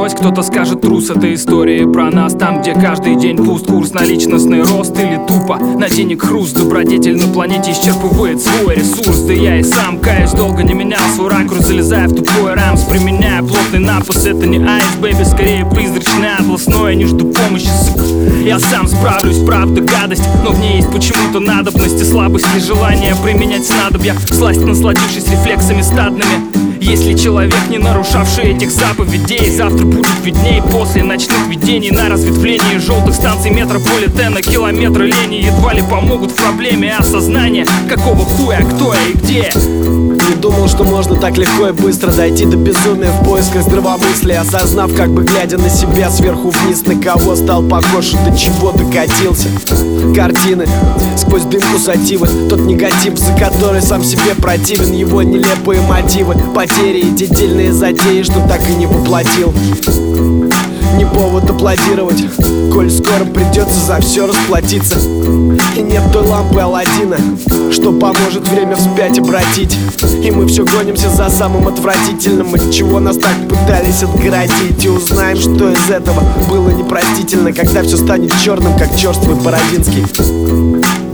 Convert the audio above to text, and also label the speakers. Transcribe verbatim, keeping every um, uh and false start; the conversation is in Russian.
Speaker 1: брось, кто-то скажет трус. Это история про нас, там, где каждый день пуст. Курс на личностный рост или тупо на денег хруст. Добродетель на планете исчерпывает свой ресурс. Да я и сам, каюсь, долго не менял свой ракурс, залезая в тупой рамс, применяя плотный напас. Это не айс, бэйби, скорее призрачный атлас. Но я не жду помощи, сука, я сам справлюсь, правда гадость, но в ней есть почему-то надобность и слабость, и желание применять снадобья, всласть насладившись рефлексами стадными. Если человек, не нарушавший этих заповедей, завтра будет видней после ночных видений на разветвлении желтых станций метрополитена. Километры лени едва ли помогут в проблеме осознания, какого хуя, кто я и где.
Speaker 2: Не думал, что можно так легко и быстро дойти до безумия в поисках здравомыслия, осознав, как бы глядя на себя сверху вниз, на кого стал похож и до чего докатился. Картины сквозь дымку сативы, тот негатив, за который сам себе противен, его нелепые мотивы, потери и те дельные затеи, что так и не воплотил. Не повод аплодировать, коль скоро придется за все расплатиться. И нет той лампы Аладдина, что поможет время вспять обратить. И мы все гонимся за самым отвратительным, от чего нас так пытались отгородить. И узнаем, что из этого было непростительно, когда все станет черным, как черствый Бородинский.